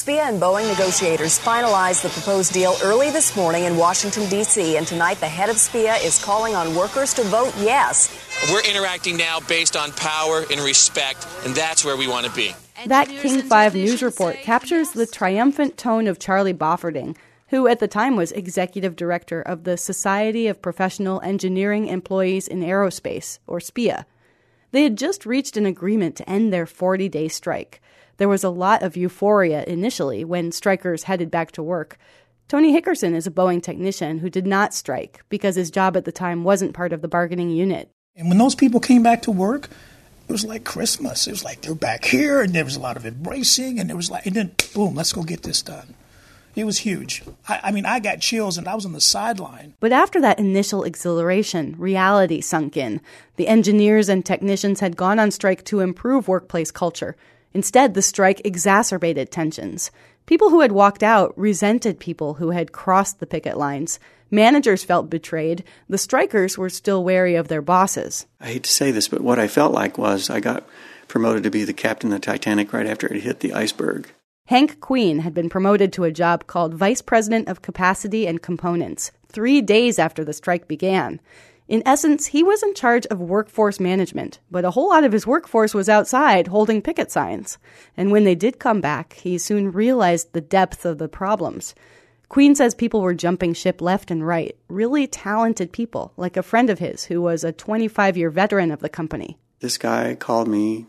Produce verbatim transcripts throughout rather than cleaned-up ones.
S P A and Boeing negotiators finalized the proposed deal early this morning in Washington, D C, and tonight the head of S P A is calling on workers to vote yes. We're interacting now based on power and respect, and that's where we want to be. That King five News report captures the triumphant tone of Charlie Bofferding, who at the time was executive director of the Society of Professional Engineering Employees in Aerospace, or S P A. They had just reached an agreement to end their forty-day strike. There was a lot of euphoria initially when strikers headed back to work. Tony Hickerson is a Boeing technician who did not strike because his job at the time wasn't part of the bargaining unit. And when those people came back to work, it was like Christmas. It was like they're back here, and there was a lot of embracing, and there was like, and then boom, let's go get this done. It was huge. I, I mean, I got chills, and I was on the sideline. But after that initial exhilaration, reality sunk in. The engineers and technicians had gone on strike to improve workplace culture. Instead, the strike exacerbated tensions. People who had walked out resented people who had crossed the picket lines. Managers felt betrayed. The strikers were still wary of their bosses. I hate to say this, but what I felt like was I got promoted to be the captain of the Titanic right after it hit the iceberg. Hank Queen had been promoted to a job called Vice President of Capacity and Components three days after the strike began. In essence, he was in charge of workforce management, but a whole lot of his workforce was outside holding picket signs. And when they did come back, he soon realized the depth of the problems. Queen says people were jumping ship left and right, really talented people, like a friend of his who was a twenty-five-year veteran of the company. This guy called me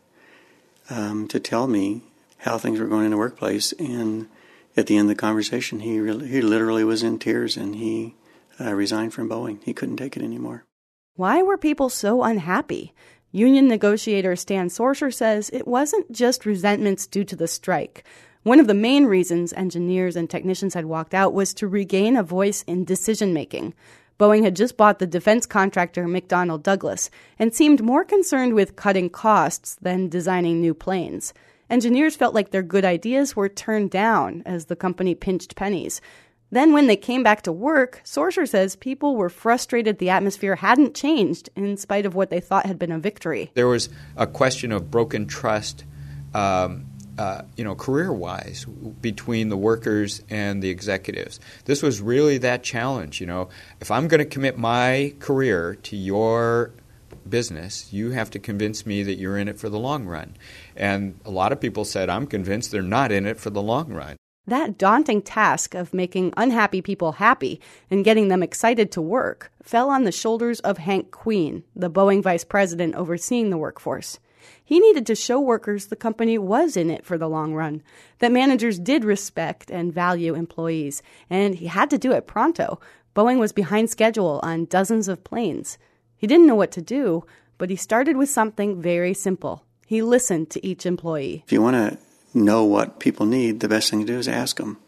um, to tell me how things were going in the workplace, and at the end of the conversation, he really, he literally was in tears, and he uh, resigned from Boeing. He couldn't take it anymore. Why were people so unhappy? Union negotiator Stan Sorsher says it wasn't just resentments due to the strike. One of the main reasons engineers and technicians had walked out was to regain a voice in decision-making. Boeing had just bought the defense contractor McDonnell Douglas and seemed more concerned with cutting costs than designing new planes. Engineers felt like their good ideas were turned down as the company pinched pennies. Then when they came back to work, Sorsher says people were frustrated the atmosphere hadn't changed in spite of what they thought had been a victory. There was a question of broken trust, um, uh, you know, career-wise between the workers and the executives. This was really that challenge, you know. If I'm going to commit my career to your business, you have to convince me that you're in it for the long run. And a lot of people said, I'm convinced they're not in it for the long run. That daunting task of making unhappy people happy and getting them excited to work fell on the shoulders of Hank Queen, the Boeing vice president overseeing the workforce. He needed to show workers the company was in it for the long run, that managers did respect and value employees, and he had to do it pronto. Boeing was behind schedule on dozens of planes. He didn't know what to do, but he started with something very simple. He listened to each employee. If you want to know what people need, the best thing to do is ask them.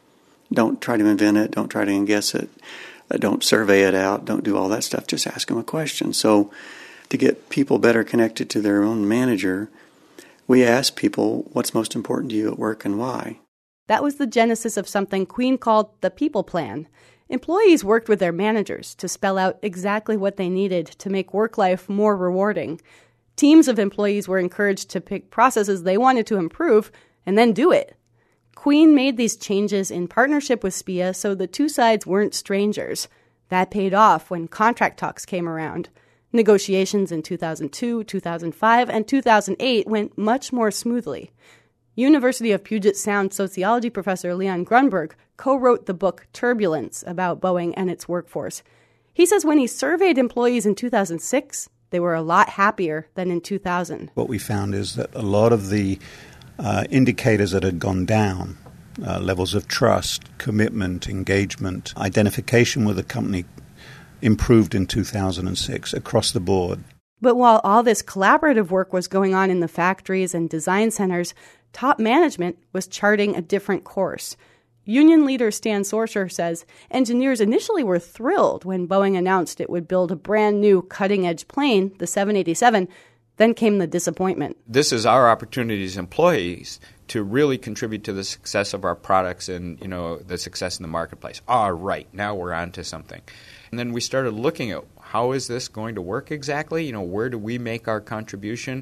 Don't try to invent it. Don't try to guess it. Uh, don't survey it out. Don't do all that stuff. Just ask them a question. So to get people better connected to their own manager, we ask people what's most important to you at work and why. That was the genesis of something Queen called the People Plan. Employees worked with their managers to spell out exactly what they needed to make work life more rewarding. Teams of employees were encouraged to pick processes they wanted to improve and then do it. Queen made these changes in partnership with S P A so the two sides weren't strangers. That paid off when contract talks came around. Negotiations in two thousand two, two thousand five, and two thousand eight went much more smoothly. University of Puget Sound sociology professor Leon Grunberg co-wrote the book Turbulence about Boeing and its workforce. He says when he surveyed employees in two thousand six, they were a lot happier than in two thousand. What we found is that a lot of the uh, indicators that had gone down, uh, levels of trust, commitment, engagement, identification with the company, improved in two thousand six across the board. But while all this collaborative work was going on in the factories and design centers, top management was charting a different course. Union leader Stan Sorsher says engineers initially were thrilled when Boeing announced it would build a brand new cutting-edge plane, the seven eighty-seven. Then came the disappointment. This is our opportunity as employees to really contribute to the success of our products and, you know, the success in the marketplace. All right, now we're on to something. And then we started looking at how is this going to work exactly? You know, where do we make our contribution?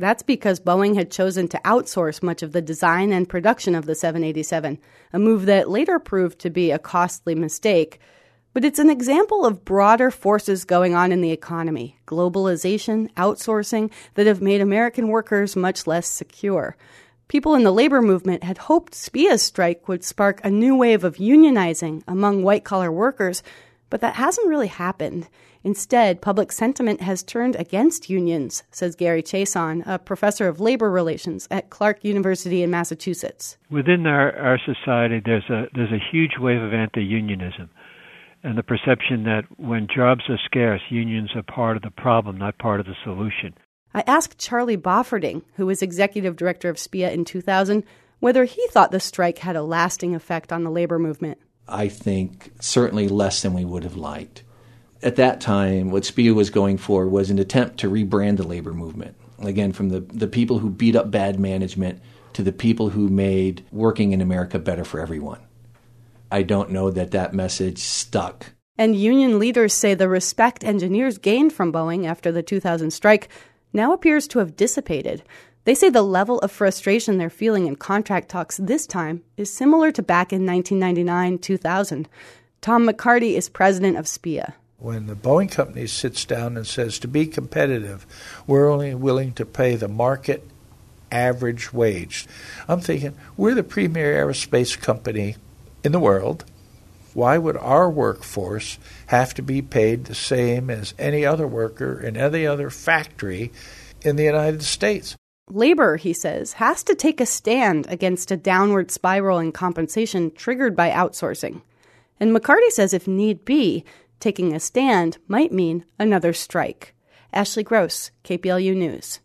That's because Boeing had chosen to outsource much of the design and production of the seven eighty-seven, a move that later proved to be a costly mistake. But it's an example of broader forces going on in the economy, globalization, outsourcing, that have made American workers much less secure. People in the labor movement had hoped S P A's strike would spark a new wave of unionizing among white-collar workers, but that hasn't really happened. Instead, public sentiment has turned against unions, says Gary Chason, a professor of labor relations at Clark University in Massachusetts. Within our, our society, there's a there's a huge wave of anti-unionism, and the perception that when jobs are scarce, unions are part of the problem, not part of the solution. I asked Charlie Bofferding, who was executive director of S P A in two thousand, whether he thought the strike had a lasting effect on the labor movement. I think certainly less than we would have liked. At that time, what S P A was going for was an attempt to rebrand the labor movement. Again, from the, the people who beat up bad management to the people who made working in America better for everyone. I don't know that that message stuck. And union leaders say the respect engineers gained from Boeing after the two thousand strike now appears to have dissipated. They say the level of frustration they're feeling in contract talks this time is similar to back in nineteen ninety-nine two thousand. Tom McCarty is president of S P A. When the Boeing company sits down and says, to be competitive, we're only willing to pay the market average wage. I'm thinking, we're the premier aerospace company in the world. Why would our workforce have to be paid the same as any other worker in any other factory in the United States? Labor, he says, has to take a stand against a downward spiral in compensation triggered by outsourcing. And McCarty says if need be, taking a stand might mean another strike. Ashley Gross, K P L U News.